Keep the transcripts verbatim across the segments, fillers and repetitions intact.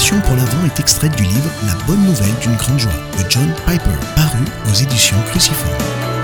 illustration pour l'Avent est extraite du livre La bonne nouvelle d'une grande joie de John Piper, paru aux éditions Cruciforme.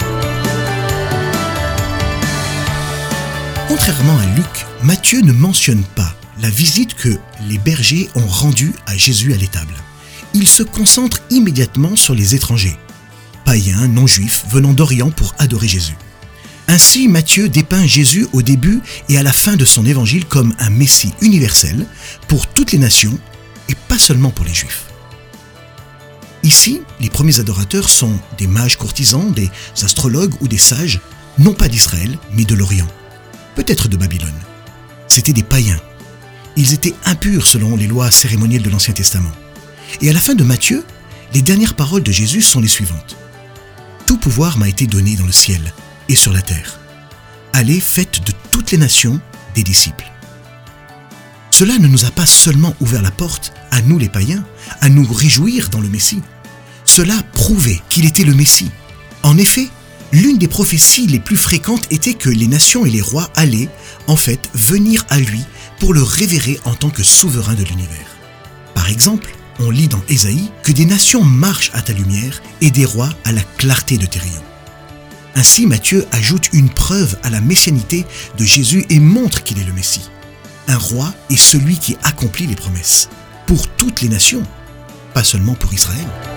Contrairement à Luc, Matthieu ne mentionne pas la visite que les bergers ont rendue à Jésus à l'étable. Il se concentre immédiatement sur les étrangers, païens, non-juifs, venant d'Orient pour adorer Jésus. Ainsi, Matthieu dépeint Jésus au début et à la fin de son évangile comme un Messie universel pour toutes les nations et pas seulement pour les Juifs. Ici, les premiers adorateurs sont des mages courtisans, des astrologues ou des sages, non pas d'Israël, mais de l'Orient, peut-être de Babylone. C'étaient des païens. Ils étaient impurs selon les lois cérémonielles de l'Ancien Testament. Et à la fin de Matthieu, les dernières paroles de Jésus sont les suivantes. « Tout pouvoir m'a été donné dans le ciel et sur la terre. Allez, faites de toutes les nations des disciples. » Cela ne nous a pas seulement ouvert la porte, à nous les païens, à nous réjouir dans le Messie. Cela prouvait qu'il était le Messie. En effet, l'une des prophéties les plus fréquentes était que les nations et les rois allaient, en fait, venir à lui pour le révérer en tant que souverain de l'univers. Par exemple, on lit dans Ésaïe que des nations marchent à ta lumière et des rois à la clarté de tes rayons. Ainsi, Matthieu ajoute une preuve à la messianité de Jésus et montre qu'il est le Messie. Un roi est celui qui accomplit les promesses, pour toutes les nations, pas seulement pour Israël.